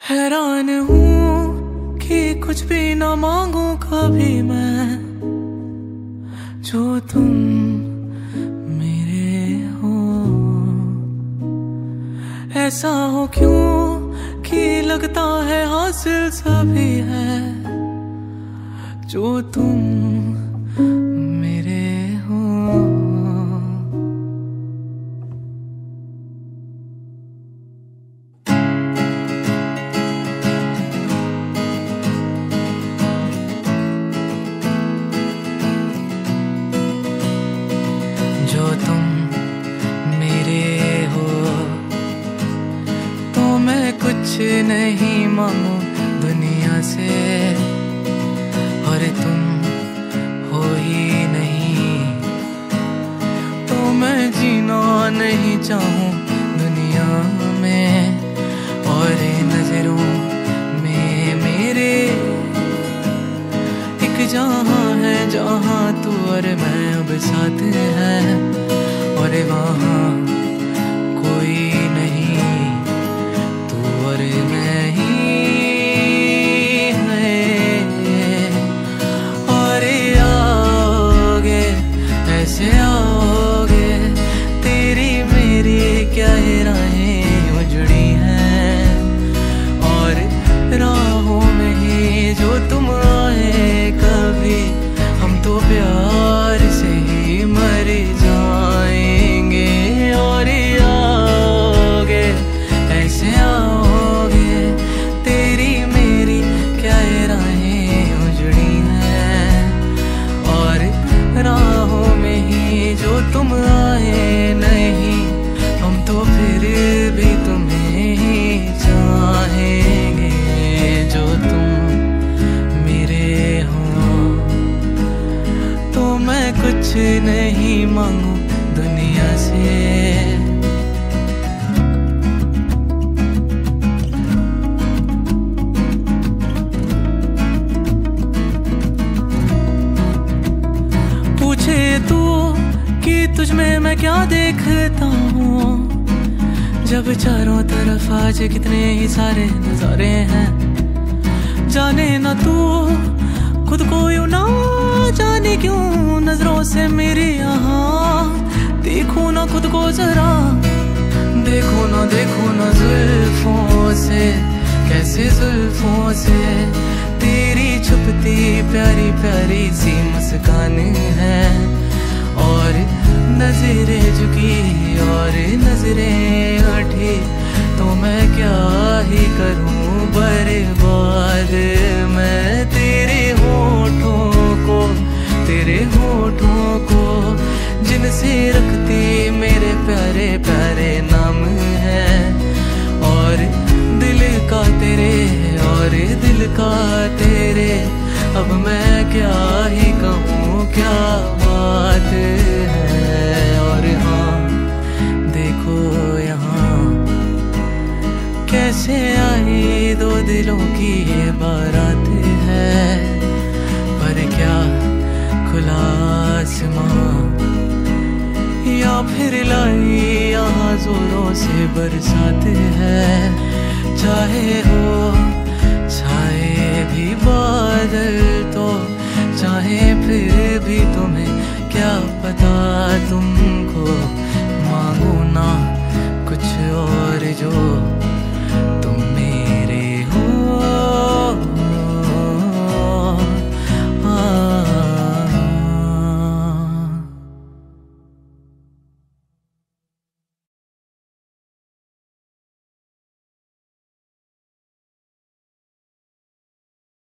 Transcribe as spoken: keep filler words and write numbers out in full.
हैरान हूँ कि कुछ भी ना मांगू कभी मैं, जो तुम मेरे हो। ऐसा हो क्यों कि लगता है हासिल सभी है, जो तुम मेरे हो। जो तुम मेरे हो, तो मैं कुछ नहीं मांगू दुनिया से, और तुम हो ही नहीं तो मैं जीना नहीं चाहूँ दुनिया में। और नजरों में मेरे एक जहाँ है जहाँ तू और मैं अब साथ है, और वहाँ कोई नहीं, तू और मैं ही है। और आओगे ऐसे आओगे, तेरी मेरी क्या राहें उजड़ी हैं, और राहों में ही जो तुम आए कभी, हम तो प्यार से ही मर जाएंगे। और आओगे ऐसे आओगे, तेरी मेरी क्या राहें उजड़ी हैं, और राहों में ही जो तुम आए नहीं, हम तो फिर भी तुम्हें ही चाहेंगे, जो तुम मेरे हो। तो मैं कुछ नहीं मांगू दुनिया से, पूछे तू कि तुझ में मैं क्या देखता हूँ, जब चारों तरफ आज कितने ही सारे नजारे हैं। जाने ना तू खुद को यूं ना जाने क्यों नजरों से मेरी यहाँ, देखो ना खुद को जरा, देखो ना देखो ना जुल्फों से, कैसे जुल्फों से तेरी छुपती प्यारी प्यारी सी मुस्कान है। और नजरें झुकी और नजरें उठी, तो मैं क्या ही करूं बर्बाद मैं तेरे होठों को, तेरे होठों को जिनसे रखती मेरे प्यारे प्यारे नाम है। और दिल का तेरे और दिल का तेरे, अब मैं क्या ही कहूँ क्या बात है। और हाँ देखो यहाँ कैसे आई दो दिलों की ये बारात है, पर क्या खुला आसमां या फिर लाई यहाँ जोरों से बरसात है। चाहे हो छाए भी बादल तो, चाहे फिर भी तुम्हें क्या पता, तुमको मांगू ना कुछ और जो